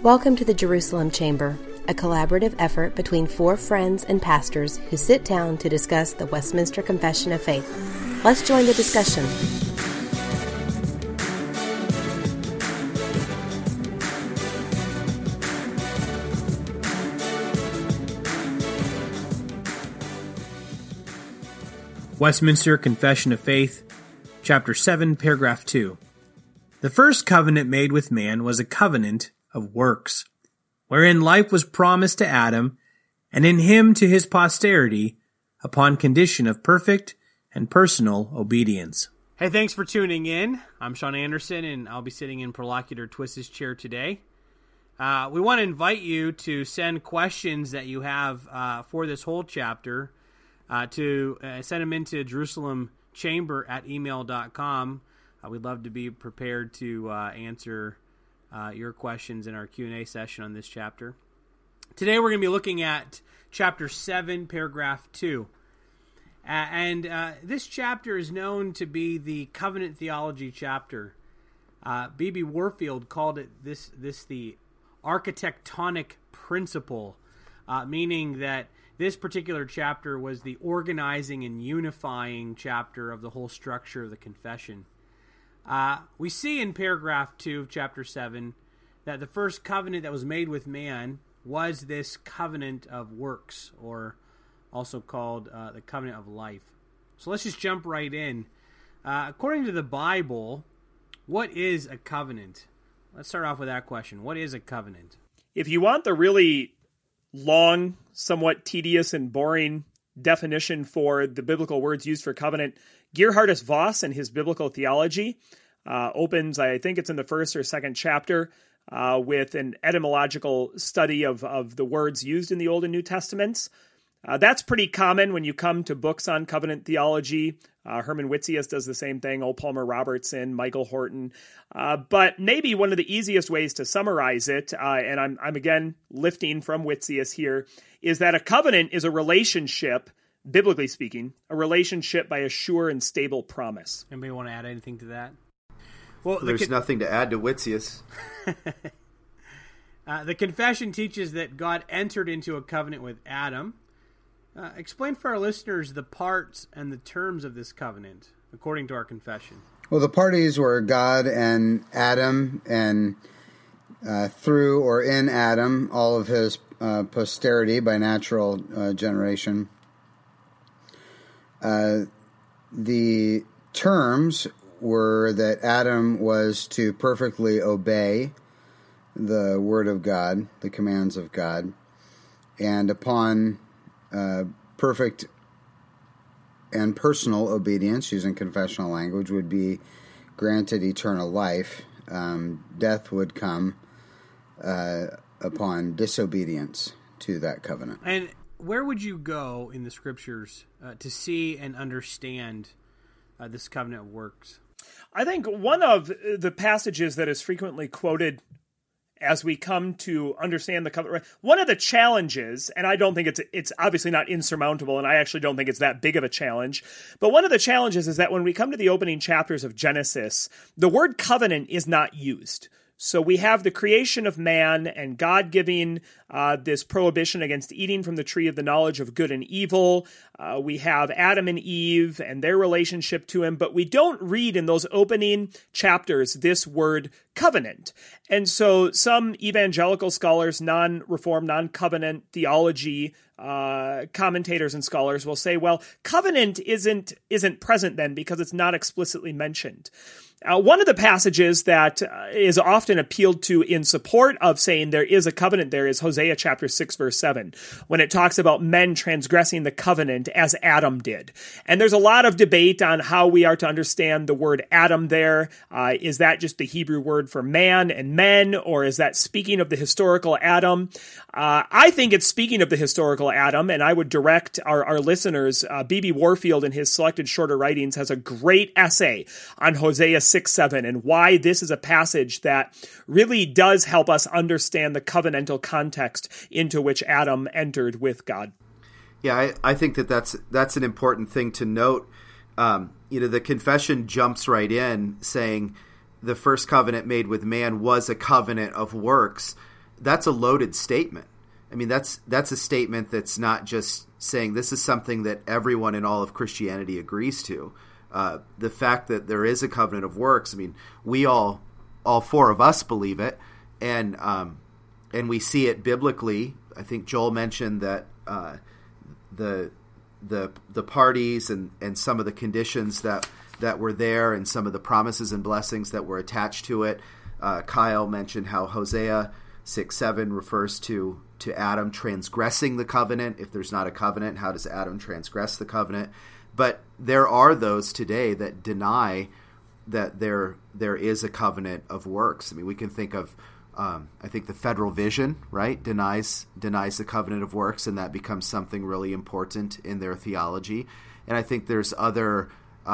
Welcome to the Jerusalem Chamber, a collaborative effort between four friends and pastors who sit down to discuss the Westminster Confession of Faith. Let's join the discussion. Westminster Confession of Faith, Chapter 7, Paragraph 2. The first covenant made with man was a covenant of works, wherein life was promised to Adam, and in him to his posterity, upon condition of perfect and personal obedience. Hey, thanks for tuning in. I'm Sean Anderson, and I'll be sitting in Prolocutor Twist's chair today. We want to invite you to send questions that you have for this whole chapter to send them into jerusalemchamber@email.com. We'd love to be prepared to answer your questions in our Q&A session on this chapter. Today we're going to be looking at Chapter 7, Paragraph 2. This chapter is known to be the covenant theology chapter. B.B. Warfield called it this the architectonic principle, meaning that this particular chapter was the organizing and unifying chapter of the whole structure of the confession. We see in paragraph 2 of chapter 7 that the first covenant that was made with man was this covenant of works, or also called the covenant of life. So let's just jump right in. According to the Bible, what is a covenant? Let's start off with that question. What is a covenant? If you want the really long, somewhat tedious and boring definition for the biblical words used for covenant, Gerhardus Voss in his Biblical Theology opens, I think it's in the first or second chapter, with an etymological study of the words used in the Old and New Testaments. That's pretty common when you come to books on covenant theology. Herman Witzius does the same thing, O. Palmer Robertson, Michael Horton. But maybe one of the easiest ways to summarize it, and I'm again lifting from Witzius here, is that a covenant is a relationship, biblically speaking, a relationship by a sure and stable promise. Anybody want to add anything to that? Well, there's nothing to add to Witzius. The confession teaches that God entered into a covenant with Adam. Explain for our listeners the parts and the terms of this covenant, according to our confession. Well, the parties were God and Adam, and through or in Adam, all of his posterity by natural generation. The terms were that Adam was to perfectly obey the word of God, the commands of God, and upon perfect and personal obedience, using confessional language, would be granted eternal life. Death would come upon disobedience to that covenant. And where would you go in the Scriptures to see and understand this covenant of works? I think one of the passages that is frequently quoted as we come to understand the covenant, one of the challenges, and I don't think it's obviously not insurmountable, and I actually don't think it's that big of a challenge, but one of the challenges is that when we come to the opening chapters of Genesis, the word covenant is not used. So we have the creation of man and God giving this prohibition against eating from the tree of the knowledge of good and evil. We have Adam and Eve and their relationship to him, but we don't read in those opening chapters this word covenant. And so some evangelical scholars, non-reformed, non-covenant theology commentators and scholars will say, well, covenant isn't present then because it's not explicitly mentioned. One of the passages that is often appealed to in support of saying there is a covenant there is Hosea chapter 6, verse 7, when it talks about men transgressing the covenant as Adam did. And there's a lot of debate on how we are to understand the word Adam there. Is that just the Hebrew word for man and men, or is that speaking of the historical Adam? I think it's speaking of the historical Adam, and I would direct our listeners. B.B. Warfield in his Selected Shorter Writings has a great essay on Hosea 6:7 and why this is a passage that really does help us understand the covenantal context into which Adam entered with God. Yeah, I think that's an important thing to note. The confession jumps right in saying the first covenant made with man was a covenant of works. that's a loaded statement. I mean, that's a statement that's not just saying this is something that everyone in all of Christianity agrees to. The fact that there is a covenant of works, I mean, we all four of us believe it, and we see it biblically. I think Joel mentioned that the parties and some of the conditions that were there and some of the promises and blessings that were attached to it. Kyle mentioned how Hosea 6:7 refers to Adam transgressing the covenant. If there's not a covenant, how does Adam transgress the covenant? But there are those today that deny that there is a covenant of works. I mean, we can think of, I think the Federal Vision, right, denies the covenant of works, and that becomes something really important in their theology. And I think there's other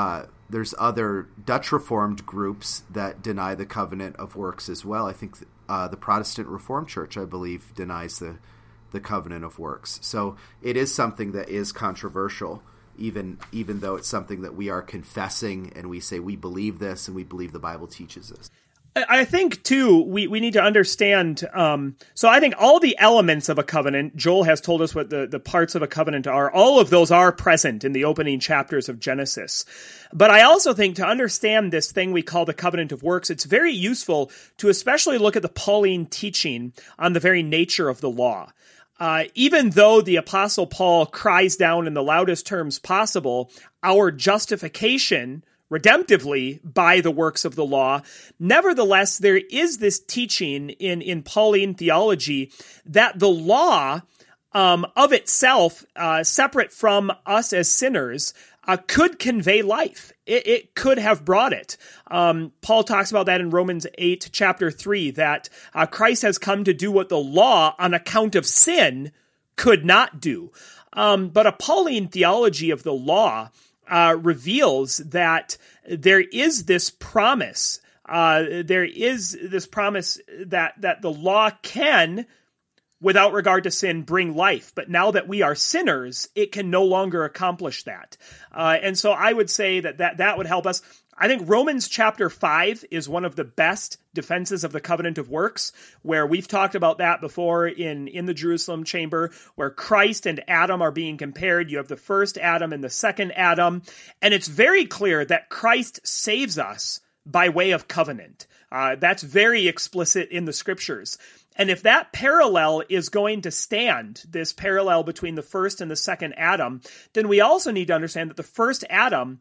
Dutch Reformed groups that deny the covenant of works as well. I think the Protestant Reformed Church, I believe, denies the covenant of works. So it is something that is controversial, even though it's something that we are confessing and we say we believe this and we believe the Bible teaches this. I think, too, we need to understand, so I think all the elements of a covenant, Joel has told us what the parts of a covenant are, all of those are present in the opening chapters of Genesis. But I also think to understand this thing we call the covenant of works, it's very useful to especially look at the Pauline teaching on the very nature of the law. Even though the Apostle Paul cries down in the loudest terms possible, our justification redemptively by the works of the law, nevertheless, there is this teaching in Pauline theology that the law of itself, separate from us as sinners, could convey life. It could have brought it. Paul talks about that in Romans 8, chapter 3, that Christ has come to do what the law, on account of sin, could not do. But a Pauline theology of the law reveals that there is this promise. There is this promise that the law can, without regard to sin, bring life. But now that we are sinners, it can no longer accomplish that. And so I would say that would help us. I think Romans chapter 5 is one of the best defenses of the covenant of works, where we've talked about that before in the Jerusalem chamber, where Christ and Adam are being compared. You have the first Adam and the second Adam, and it's very clear that Christ saves us by way of covenant. That's very explicit in the scriptures. And if that parallel is going to stand, this parallel between the first and the second Adam, then we also need to understand that the first Adam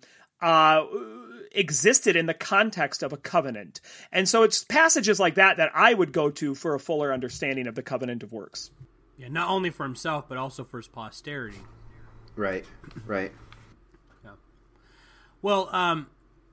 existed in the context of a covenant. And so it's passages like that I would go to for a fuller understanding of the covenant of works. Yeah, not only for himself, but also for his posterity. Right. Yeah. Well,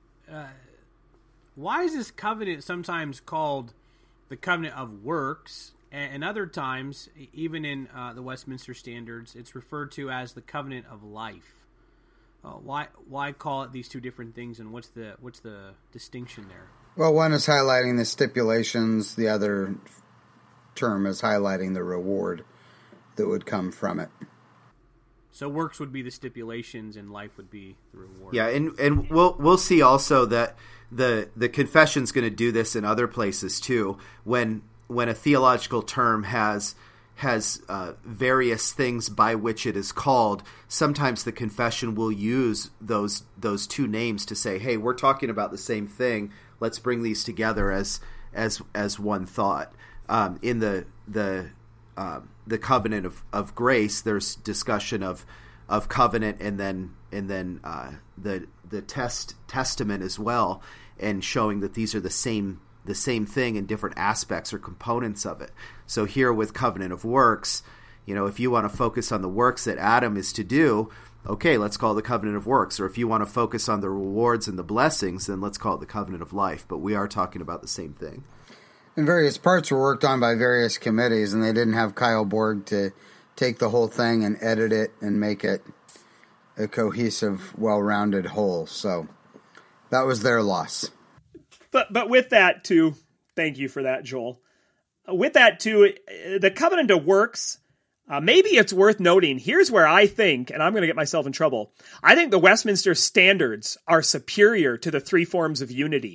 why is this covenant sometimes called the covenant of works, and other times, even in the Westminster Standards, it's referred to as the covenant of life? Why call it these two different things, and what's the distinction there? Well, one is highlighting the stipulations. The other term is highlighting the reward that would come from it. So works would be the stipulations, and life would be the reward. Yeah, and we'll see also that the confession's going to do this in other places too. When a theological term has various things by which it is called, sometimes the confession will use those two names to say, hey, we're talking about the same thing. Let's bring these together as one thought. In the covenant of grace, there's discussion of covenant and then the testament as well, and showing that these are the same thing in different aspects or components of it. So here with covenant of works, if you want to focus on the works that Adam is to do, okay, let's call it the covenant of works. Or if you want to focus on the rewards and the blessings, then let's call it the covenant of life. But we are talking about the same thing. And various parts were worked on by various committees, and they didn't have Kyle Borg to take the whole thing and edit it and make it a cohesive, well-rounded whole. So that was their loss. But with that, too, thank you for that, Joel. With that, too, the covenant of works, maybe it's worth noting, here's where I think, and I'm going to get myself in trouble, I think the Westminster Standards are superior to the three forms of unity,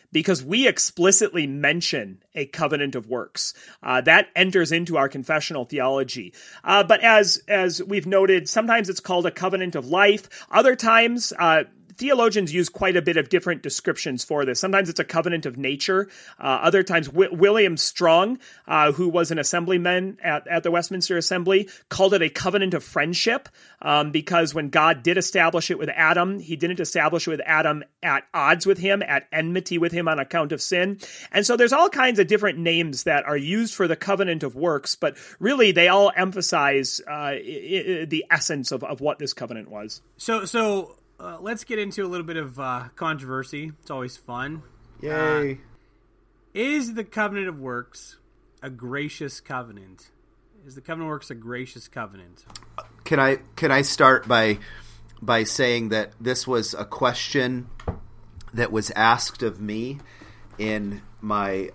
because we explicitly mention a covenant of works. That enters into our confessional theology. But as we've noted, sometimes it's called a covenant of life. Other times, theologians use quite a bit of different descriptions for this. Sometimes it's a covenant of nature. Other times, William Strong, who was an assemblyman at the Westminster Assembly, called it a covenant of friendship because when God did establish it with Adam, he didn't establish it with Adam at odds with him, at enmity with him on account of sin. And so there's all kinds of different names that are used for the covenant of works, but really they all emphasize the essence of what this covenant was. So let's get into a little bit of controversy. It's always fun. Yay. Is the covenant of works a gracious covenant? Is the covenant of works a gracious covenant? Can I start by saying that this was a question that was asked of me in my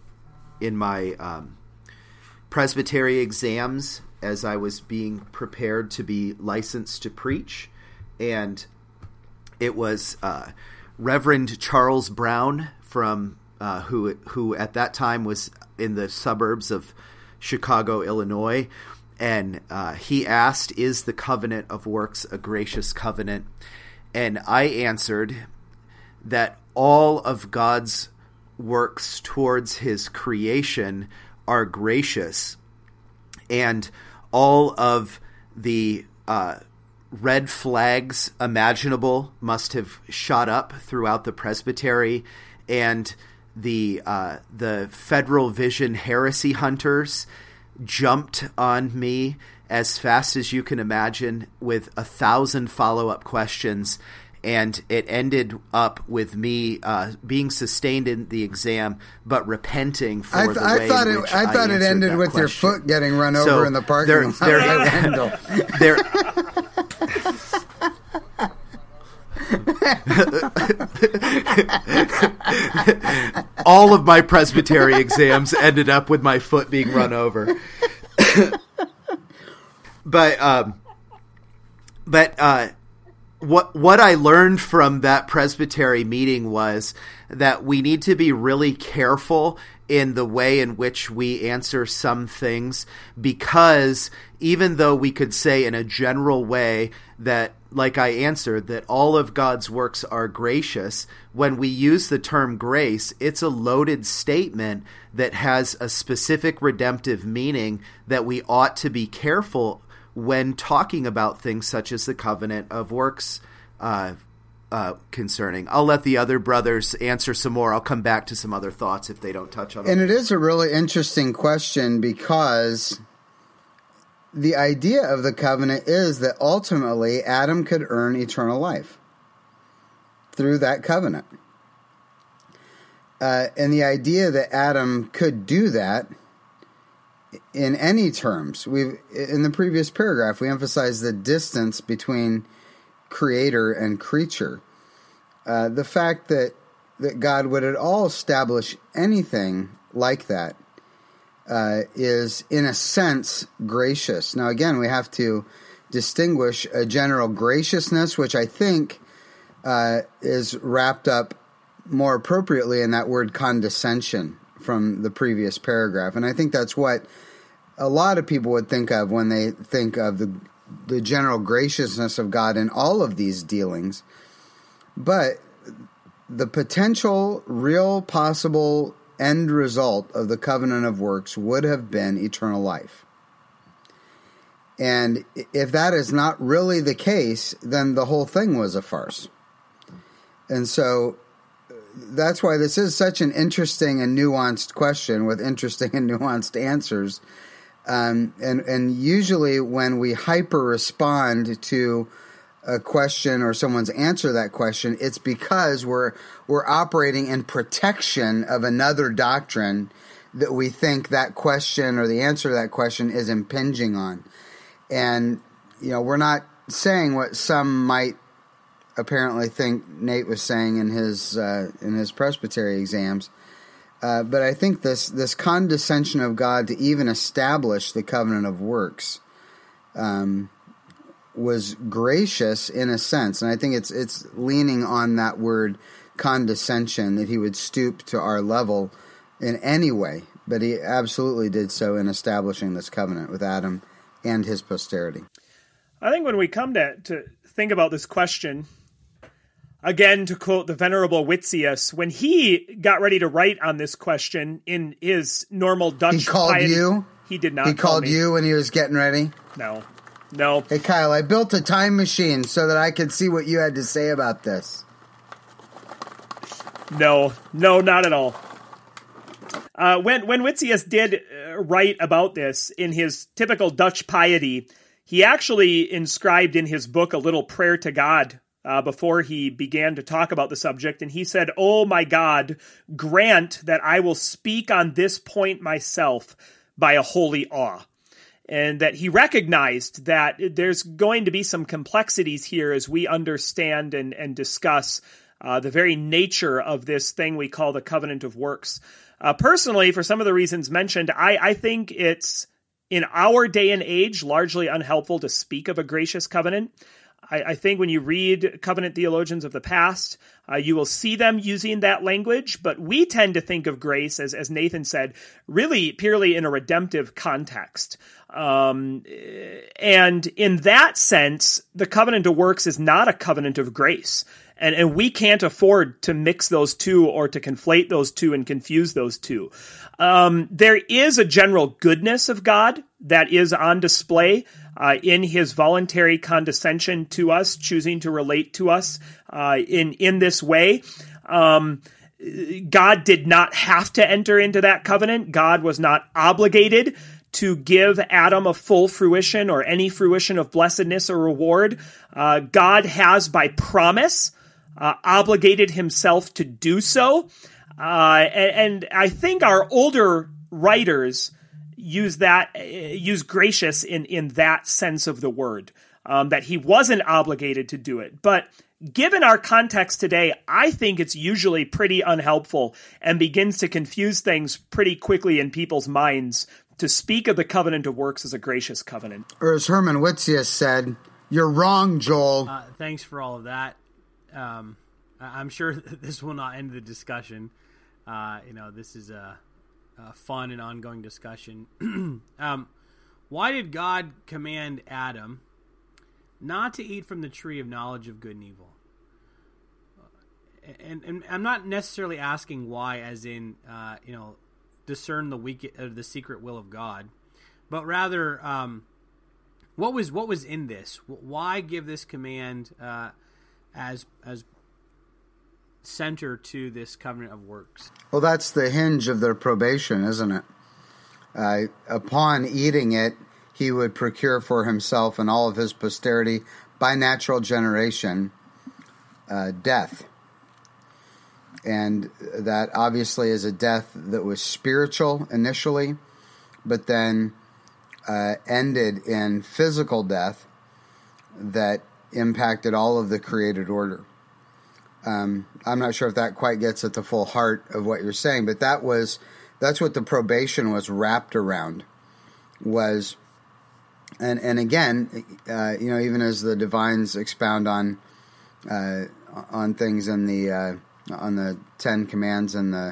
presbytery exams as I was being prepared to be licensed to preach, and it was Reverend Charles Brown from who at that time was in the suburbs of Chicago, Illinois, and he asked, "Is the covenant of works a gracious covenant?" And I answered that all of God's works towards his creation are gracious, and all of the red flags imaginable must have shot up throughout the presbytery, and the Federal Vision heresy hunters jumped on me as fast as you can imagine with 1,000 follow-up questions, and it ended up with me being sustained in the exam, but repenting for the way in which I thought it ended with your foot getting run over in the parking lot. All of my presbytery exams ended up with my foot being run over. But what I learned from that presbytery meeting was that we need to be really careful in the way in which we answer some things, because even though we could say in a general way that, like I answered, that all of God's works are gracious, when we use the term grace, it's a loaded statement that has a specific redemptive meaning that we ought to be careful when talking about things such as the covenant of works concerning. I'll let the other brothers answer some more. I'll come back to some other thoughts if they don't touch on them. And it is a really interesting question, because the idea of the covenant is that ultimately Adam could earn eternal life through that covenant. And the idea that Adam could do that in any terms. In the previous paragraph, we emphasized the distance between creator and creature. The fact that God would at all establish anything like that is, in a sense, gracious. Now, again, we have to distinguish a general graciousness, which I think is wrapped up more appropriately in that word condescension from the previous paragraph. And I think that's what a lot of people would think of when they think of the general graciousness of God in all of these dealings. But the potential, real, possible end result of the covenant of works would have been eternal life. And if that is not really the case, then the whole thing was a farce. And so that's why this is such an interesting and nuanced question with interesting and nuanced answers. And usually when we hyper respond to a question or someone's answer to that question, it's because we're operating in protection of another doctrine that we think that question or the answer to that question is impinging on. And, we're not saying what some might apparently think Nate was saying in his presbytery exams. But I think this condescension of God to even establish the covenant of works was gracious in a sense, and I think it's leaning on that word condescension, that he would stoop to our level in any way, but he absolutely did so in establishing this covenant with Adam and his posterity. I think when we come to think about this question, again, to quote the Venerable Witzius, when he got ready to write on this question in his normal Dutch He called piety, you? He did not He call called me. you when he was getting ready? No. Hey, Kyle, I built a time machine so that I could see what you had to say about this. No, not at all. When Witzius did write about this in his typical Dutch piety, he actually inscribed in his book a little prayer to God before he began to talk about the subject, and he said, "Oh my God, grant that I will speak on this point myself by a holy awe." And that he recognized that there's going to be some complexities here as we understand and discuss the very nature of this thing we call the covenant of works. Personally, for some of the reasons mentioned, I think it's, in our day and age, largely unhelpful to speak of a gracious covenant. I think when you read covenant theologians of the past, you will see them using that language, but we tend to think of grace, as Nathan said, really purely in a redemptive context. And in that sense, the covenant of works is not a covenant of grace. And we can't afford to mix those two or to conflate those two and confuse those two. There is a general goodness of God that is on display in his voluntary condescension to us, choosing to relate to us in this way. God did not have to enter into that covenant. God was not obligated to give Adam a full fruition or any fruition of blessedness or reward. God has, by promise, obligated himself to do so. And I think our older writers use gracious in that sense of the word, that he wasn't obligated to do it. But given our context today, I think it's usually pretty unhelpful and begins to confuse things pretty quickly in people's minds to speak of the covenant of works as a gracious covenant. Or as Herman Witzius said, "You're wrong, Joel." Thanks for all of that. I'm sure this will not end the discussion. This is a fun and ongoing discussion. Why did God command Adam not to eat from the tree of knowledge of good and evil? And I'm not necessarily asking why, as in discern the secret will of God, but rather what was in this? Why give this command as center to this covenant of works? Well, that's the hinge of their probation, isn't it? Upon eating it, he would procure for himself and all of his posterity, by natural generation, death. And that obviously is a death that was spiritual initially, but then ended in physical death that impacted all of the created order. I'm not sure if that quite gets at the full heart of what you're saying, but that's what the probation was wrapped around. And again, even as the divines expound on things in the on the Ten Commands and the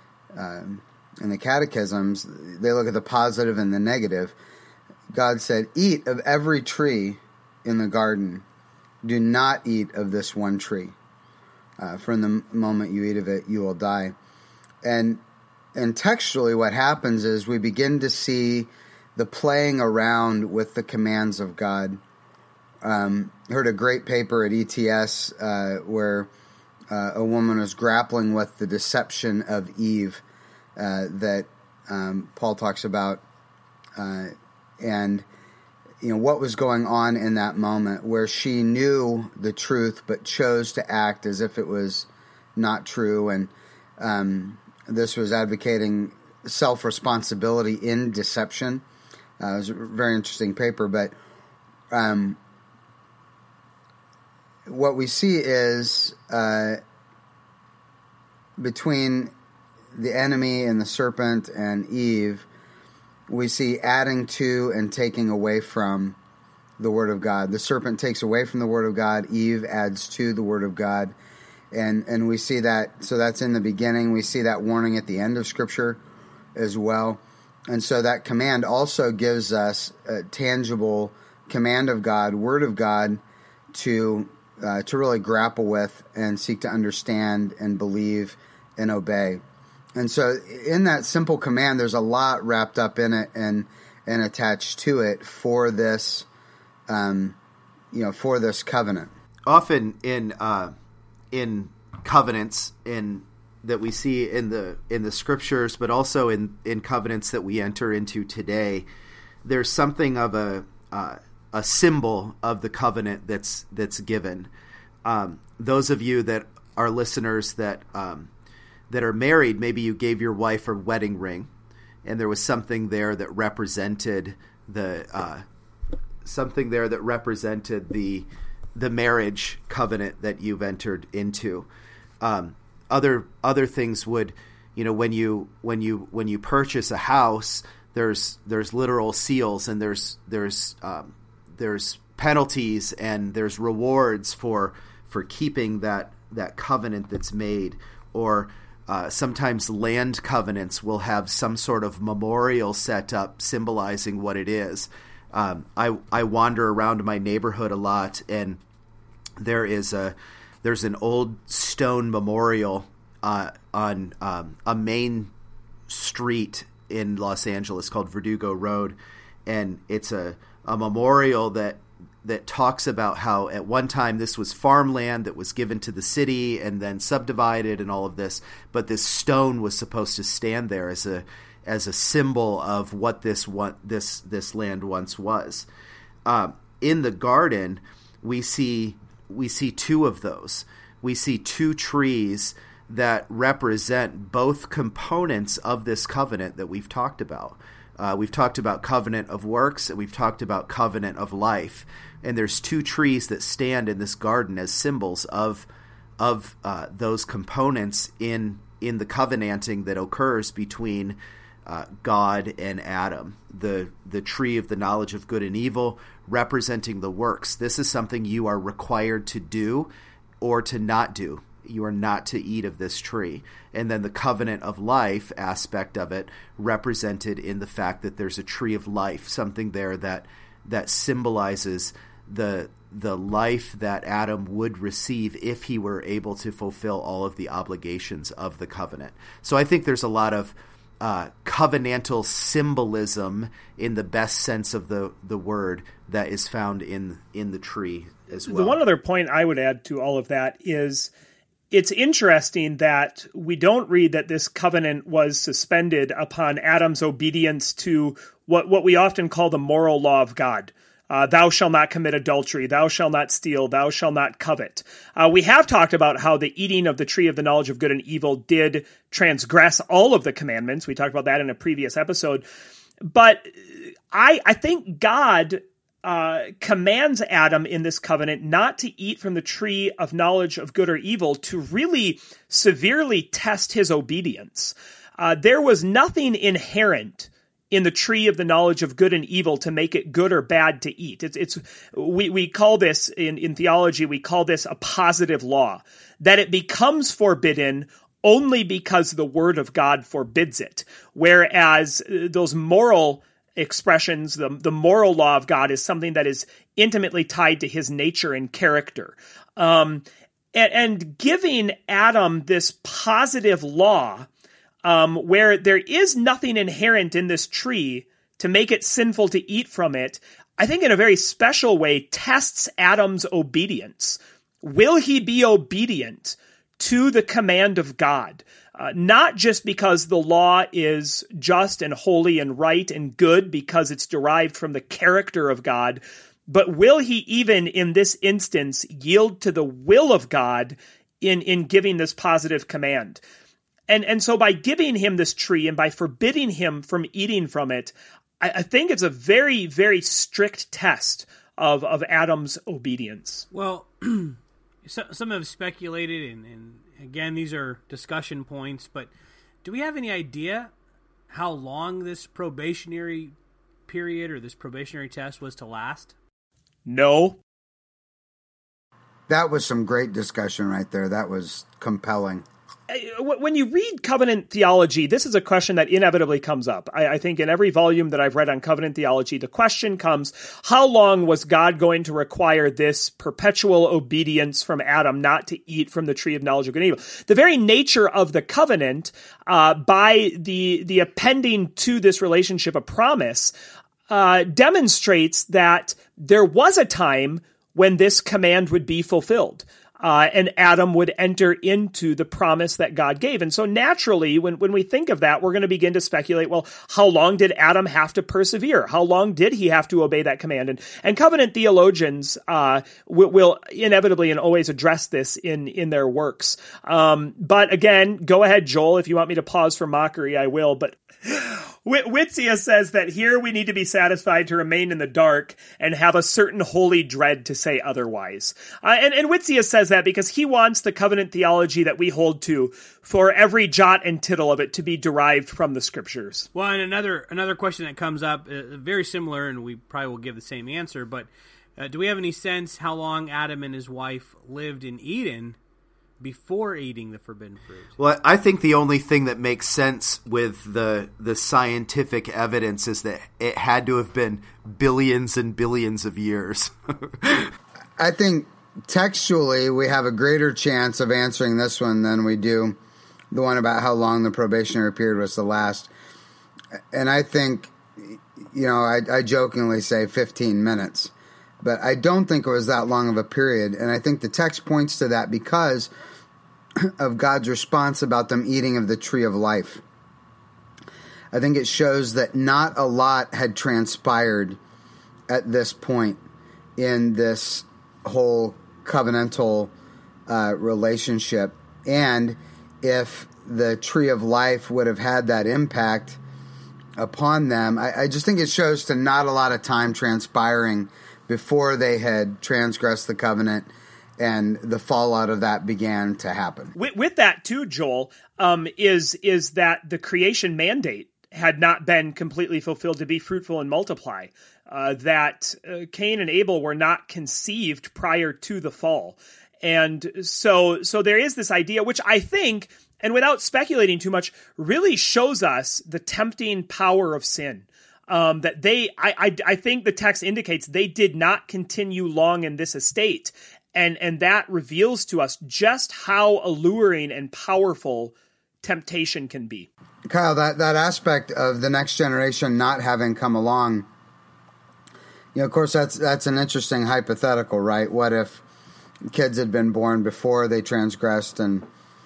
catechisms, they look at the positive and the negative. God said, "Eat of every tree in the garden. Do not eat of this one tree. From the moment you eat of it, you will die." And textually, what happens is we begin to see the playing around with the commands of God. Heard a great paper at ETS where a woman was grappling with the deception of Eve that Paul talks about, and what was going on in that moment where she knew the truth but chose to act as if it was not true. And this was advocating self-responsibility in deception. It was a very interesting paper, but what we see is between the enemy and the serpent and Eve, we see adding to and taking away from the Word of God. The serpent takes away from the Word of God. Eve adds to the Word of God. And we see that, so that's in the beginning. We see that warning at the end of Scripture as well. And so that command also gives us a tangible command of God, word of God, to really grapple with and seek to understand and believe and obey. And so in that simple command, there's a lot wrapped up in it and attached to it for this, for this covenant. Often in covenants that we see in the scriptures, but also in covenants that we enter into today, there's something of a symbol of the covenant that's given. Those of you that are listeners that are married, maybe you gave your wife a wedding ring, and there was something there that represented the marriage covenant that you've entered into. Other things would, when you purchase a house, there's literal seals, and there's penalties, and there's rewards for keeping that covenant that's made. Or sometimes land covenants will have some sort of memorial set up symbolizing what it is. I wander around my neighborhood a lot, and there's an old stone memorial on a main street in Los Angeles called Verdugo Road, and it's a memorial that talks about how at one time this was farmland that was given to the city and then subdivided and all of this, but this stone was supposed to stand there as a symbol of what this land once was. In the garden, we see two of those. We see two trees that represent both components of this covenant that we've talked about. We've talked about covenant of works, and we've talked about covenant of life. And there's two trees that stand in this garden as symbols of those components in the covenanting that occurs between God and Adam. The tree of the knowledge of good and evil representing the works. This is something you are required to do or to not do. You are not to eat of this tree. And then the covenant of life aspect of it represented in the fact that there's a tree of life, something there that symbolizes the life that Adam would receive if he were able to fulfill all of the obligations of the covenant. So I think there's a lot of covenantal symbolism in the best sense of the word that is found in the tree as well. The one other point I would add to all of that is it's interesting that we don't read that this covenant was suspended upon Adam's obedience to what we often call the moral law of God. Thou shalt not commit adultery, thou shalt not steal, thou shalt not covet. We have talked about how the eating of the tree of the knowledge of good and evil did transgress all of the commandments. We talked about that in a previous episode. But I think God commands Adam in this covenant not to eat from the tree of knowledge of good or evil to really severely test his obedience. There was nothing inherent in the tree of the knowledge of good and evil to make it good or bad to eat. We call this in theology, we call this a positive law, that it becomes forbidden only because the word of God forbids it. Whereas those moral expressions, the moral law of God is something that is intimately tied to his nature and character. And giving Adam this positive law, where there is nothing inherent in this tree to make it sinful to eat from it, I think in a very special way tests Adam's obedience. Will he be obedient to the command of God? Not just because the law is just and holy and right and good because it's derived from the character of God, but will he even in this instance yield to the will of God in giving this positive command? And so by giving him this tree and by forbidding him from eating from it, I think it's a very, very strict test of Adam's obedience. Well, some have speculated, and again, these are discussion points, but do we have any idea how long this probationary period or this probationary test was to last? No. That was some great discussion right there. That was compelling. When you read covenant theology, this is a question that inevitably comes up. I think in every volume that I've read on covenant theology, the question comes, how long was God going to require this perpetual obedience from Adam not to eat from the tree of knowledge of good and evil? The very nature of the covenant, by the appending to this relationship a promise, demonstrates that there was a time when this command would be fulfilled. And Adam would enter into the promise that God gave. And so naturally, when we think of that, we're going to begin to speculate, well, how long did Adam have to persevere? How long did he have to obey that command? And covenant theologians will inevitably and always address this in their works. But again, go ahead, Joel. If you want me to pause for mockery, I will. But Witzia says that here we need to be satisfied to remain in the dark and have a certain holy dread to say otherwise. And Witzia says that because he wants the covenant theology that we hold to for every jot and tittle of it to be derived from the scriptures. Well, and another question that comes up, very similar, and we probably will give the same answer, but do we have any sense how long Adam and his wife lived in Eden before eating the forbidden fruit? Well, I think the only thing that makes sense with the scientific evidence is that it had to have been billions and billions of years. I think textually we have a greater chance of answering this one than we do the one about how long the probationary period was to last. And I think, I jokingly say 15 minutes. But I don't think it was that long of a period. And I think the text points to that because of God's response about them eating of the tree of life. I think it shows that not a lot had transpired at this point in this whole covenantal relationship. And if the tree of life would have had that impact upon them, I just think it shows to not a lot of time transpiring before they had transgressed the covenant, and the fallout of that began to happen. With that too, Joel, is that the creation mandate had not been completely fulfilled to be fruitful and multiply. That Cain and Abel were not conceived prior to the fall. And so there is this idea, which I think, and without speculating too much, really shows us the tempting power of sin. That I think the text indicates they did not continue long in this estate. And that reveals to us just how alluring and powerful temptation can be. Kyle, that aspect of the next generation not having come along, of course, that's an interesting hypothetical, right? What if kids had been born before they transgressed and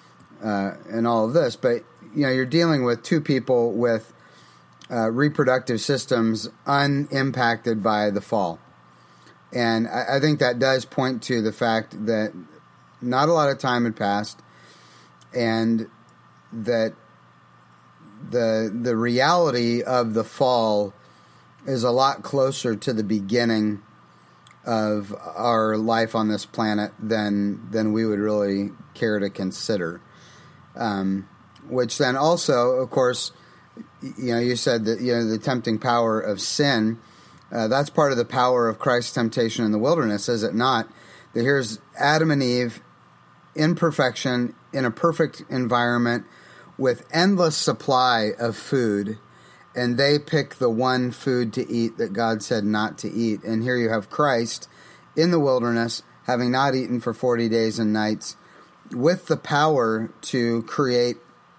all of this? But, you're dealing with two people with reproductive systems unimpacted by the fall. And I think that does point to the fact that not a lot of time had passed, and that the reality of the fall is a lot closer to the beginning of our life on this planet than we would really care to consider. Which then also, of course, you said that the tempting power of sin. That's part of the power of Christ's temptation in the wilderness, is it not? That here's Adam and Eve in perfection, in a perfect environment, with endless supply of food, and they pick the one food to eat that God said not to eat. And here you have Christ in the wilderness, having not eaten for 40 days and nights, with the power to create,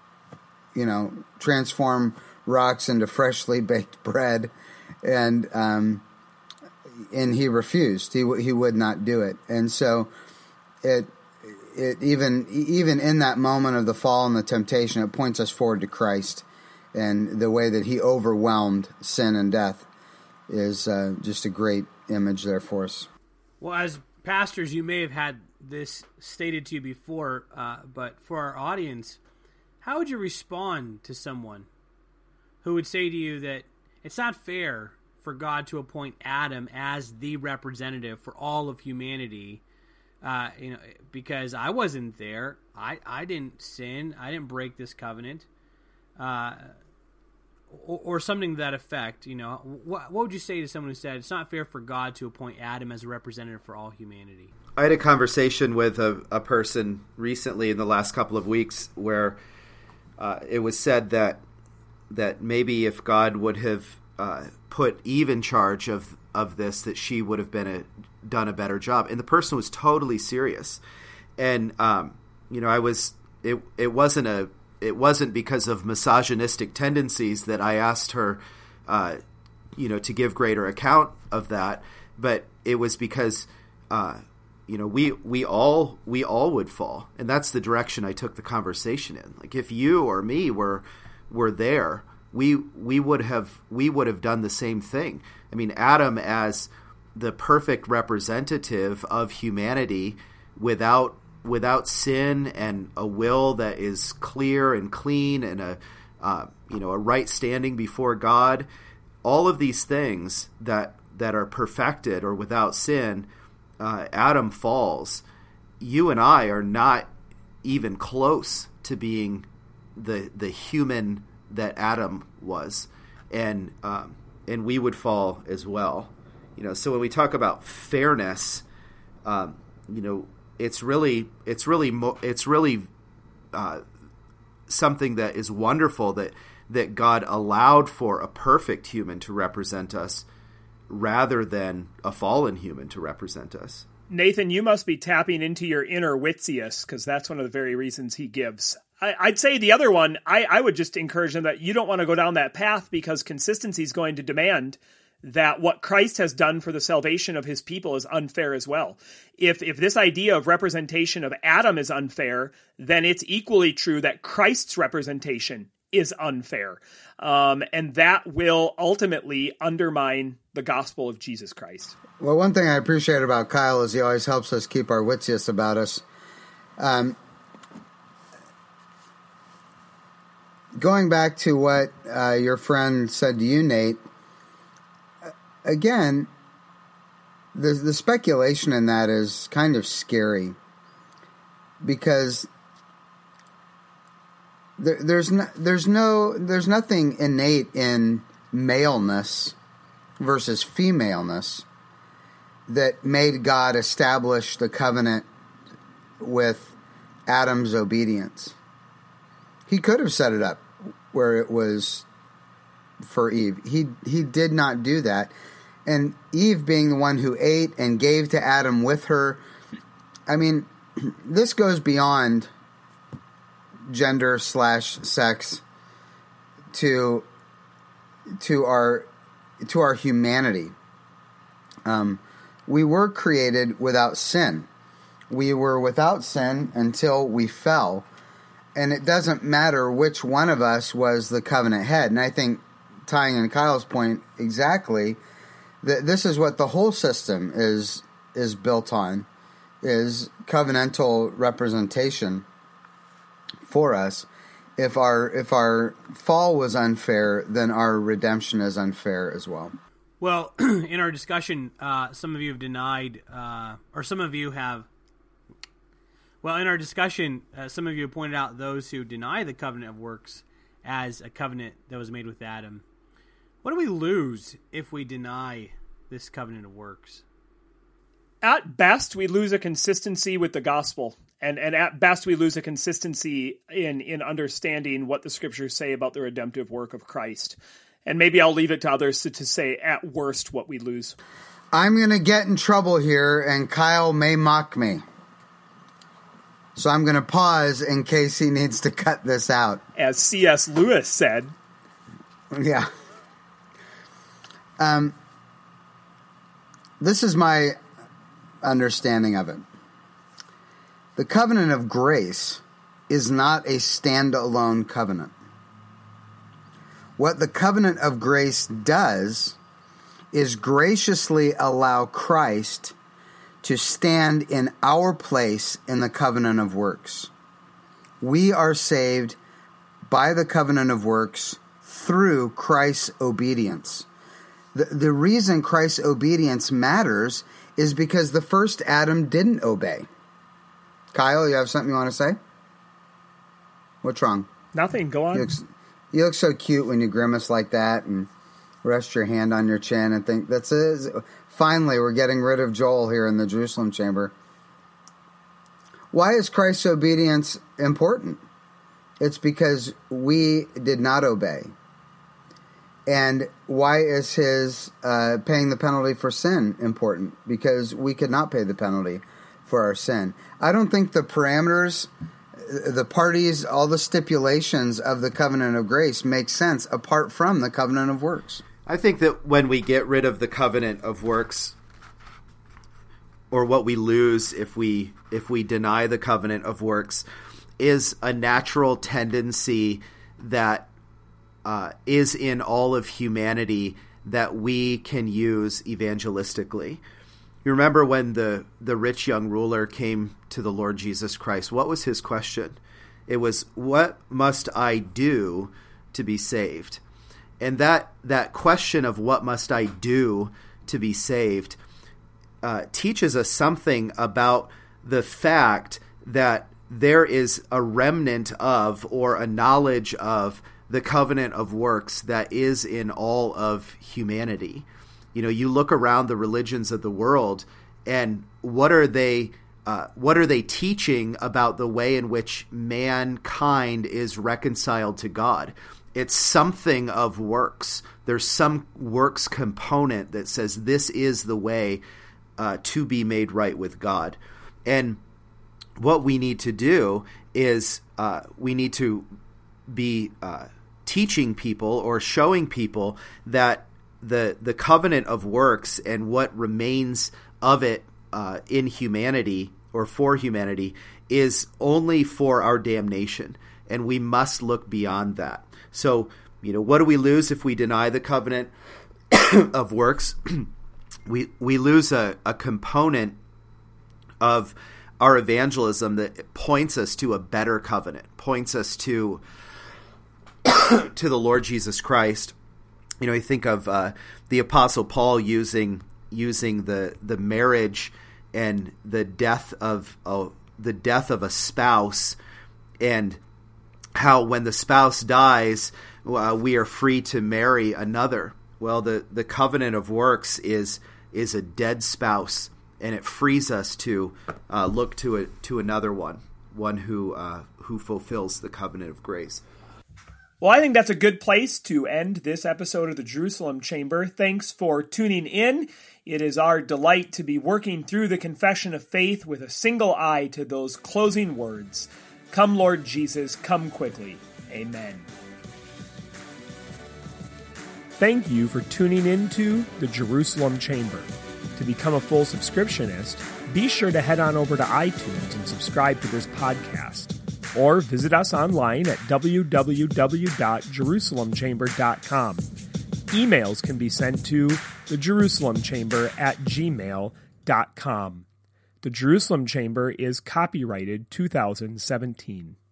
transform rocks into freshly baked bread, and he refused. He would not do it. And so it even in that moment of the fall and the temptation, it points us forward to Christ, and the way that he overwhelmed sin and death is just a great image there for us. Well, as pastors, you may have had this stated to you before, but for our audience, how would you respond to someone who would say to you that it's not fair for God to appoint Adam as the representative for all of humanity, because I wasn't there. I didn't sin. I didn't break this covenant. or something to that effect. What would you say to someone who said it's not fair for God to appoint Adam as a representative for all humanity? I had a conversation with a person recently in the last couple of weeks where it was said that maybe if God would have put Eve in charge of this, that she would have done a better job. And the person was totally serious. And it wasn't because of misogynistic tendencies that I asked her to give greater account of that, but it was because we all would fall, and that's the direction I took the conversation in. Like if you or me were there, we would have done the same thing. I mean, Adam, as the perfect representative of humanity, without sin and a will that is clear and clean and a right standing before God, all of these things that are perfected or without sin, Adam falls. You and I are not even close to being the human that Adam was, and we would fall as well. So when we talk about fairness, it's really something that is wonderful that God allowed for a perfect human to represent us rather than a fallen human to represent us. Nathan, you must be tapping into your inner Witzius, because that's one of the very reasons he gives. I'd say the other one, I would just encourage them that you don't want to go down that path, because consistency is going to demand that what Christ has done for the salvation of his people is unfair as well. If this idea of representation of Adam is unfair, then it's equally true that Christ's representation is unfair. And that will ultimately undermine the gospel of Jesus Christ. Well, one thing I appreciate about Kyle is he always helps us keep our Witzius about us. Going back to what your friend said to you, Nate, again, the speculation in that is kind of scary, because there's nothing innate in maleness versus femaleness that made God establish the covenant with Adam's obedience. He could have set it up where it was for Eve. He did not do that. And Eve being the one who ate and gave to Adam with her, I mean, this goes beyond gender/sex to our humanity. We were created without sin. We were without sin until we fell. And it doesn't matter which one of us was the covenant head. And I think, tying in Kyle's point exactly, that this is what the whole system is built on, is covenantal representation for us. If our fall was unfair, then our redemption is unfair as well. Well, in our discussion, some of you have denied, or some of you have. Well, in our discussion, some of you have pointed out those who deny the covenant of works as a covenant that was made with Adam. What do we lose if we deny this covenant of works? At best, we lose a consistency with the gospel. And at best, we lose a consistency in understanding what the scriptures say about the redemptive work of Christ. And maybe I'll leave it to others to say, at worst, what we lose. I'm going to get in trouble here, and Kyle may mock me. So I'm going to pause in case he needs to cut this out. As C.S. Lewis said. Yeah. This is my understanding of it. The covenant of grace is not a standalone covenant. What the covenant of grace does is graciously allow Christ to stand in our place in the covenant of works. We are saved by the covenant of works through Christ's obedience. The reason Christ's obedience matters is because the first Adam didn't obey. Kyle, you have something you want to say? What's wrong? Nothing. Go on. You look so cute when you grimace like that and rest your hand on your chin and think, that's it. Finally, we're getting rid of Joel here in the Jerusalem chamber. Why is Christ's obedience important? It's because we did not obey. And why is his paying the penalty for sin important? Because we could not pay the penalty for our sin. I don't think the parameters, the parties, all the stipulations of the covenant of grace make sense apart from the covenant of works. I think that when we get rid of the covenant of works, or what we lose if we deny the covenant of works, is a natural tendency that is in all of humanity that we can use evangelistically. You remember when the rich young ruler came to the Lord Jesus Christ, what was his question? It was, what must I do to be saved? And that question of what must I do to be saved teaches us something about the fact that there is a remnant of, or a knowledge of, the covenant of works that is in all of humanity. You know, you look around the religions of the world, and what are they teaching about the way in which mankind is reconciled to God? It's something of works. There's some works component that says this is the way to be made right with God. And what we need to do is we need to be teaching people or showing people that the covenant of works and what remains of it in humanity or for humanity is only for our damnation, and we must look beyond that. So, you know, what do we lose if we deny the covenant of works? We lose a component of our evangelism that points us to a better covenant, points us to the Lord Jesus Christ. You know, you think of the Apostle Paul using the marriage and the death of a spouse, and how when the spouse dies, we are free to marry another. Well, the covenant of works is a dead spouse, and it frees us to look to another one who fulfills the covenant of grace. Well, I think that's a good place to end this episode of the Jerusalem Chamber. Thanks for tuning in. It is our delight to be working through the Confession of Faith with a single eye to those closing words. Come, Lord Jesus, come quickly. Amen. Thank you for tuning into the Jerusalem Chamber. To become a full subscriptionist, be sure to head on over to iTunes and subscribe to this podcast. Or visit us online at www.jerusalemchamber.com. Emails can be sent to thejerusalemchamber@gmail.com. The Jerusalem Chamber is copyrighted 2017.